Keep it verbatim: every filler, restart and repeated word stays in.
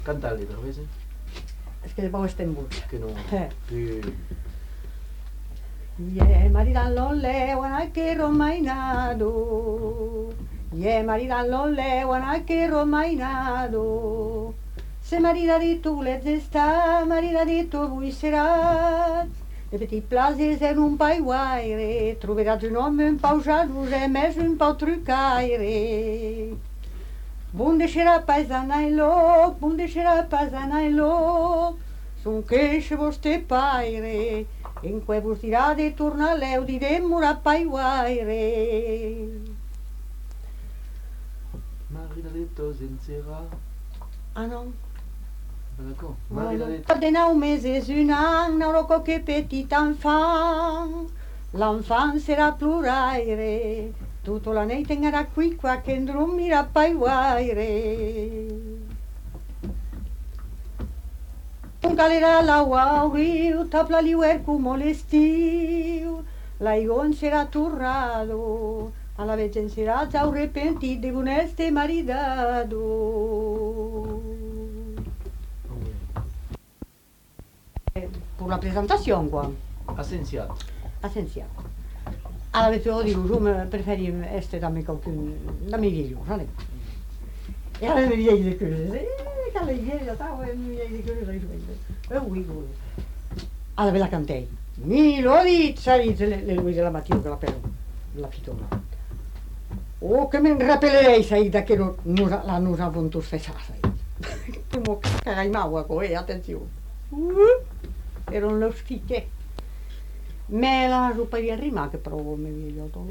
Cantarli otra vez, ¿eh? Es que después estem muts. Que no... Eh. Sí. Ye maridan lonle wana que romainado. Ye maridan lonle wana que romainado. Se maridadito lets està, maridadito avui seràs. De petits places en un paiguaire, trobaràs un home un pau jalús, e més un pau trucaire. Bon deixarà pas d'anar enlloc, bon deixarà pas d'anar enlloc, son queixa vostè paire, en què vos dirà de tornar l'eu, direm a paiguaire. Maridadito Zensera. Ah non? D'accord. Maridadito. De nou mesos, un an, n'aurà qualque petit enfant, l'enfant serà ploraire, tota la nit anarà qui qua que en dormirà paiguaire. Un calerà l'aigua al riu, tapla l'hiverno molt estiu, l'aigua serà torrado, a la vez serà già arrepentit de bon este maridado. Por la presentación, Juan. Ascensiat. Esencial. A la vez yo digo, yo me preferí este también con que da mi viejo, ¿vale? Y ahora me viene de cosas, eh, que la iglesia estaba, me viene de cosas, eh, oui, oui. A la vez la canté. Mi lo dit, s'ha dit, le Luis de la Matilde, la pelo, la fitona. Oh, que me'n rapellereis ahí, de que no, no, la nos avons tous fesas ahí. Como cagaimagua, eh, atención. Uh, erano lo schicche. Me la rupa di rima che provo mi viene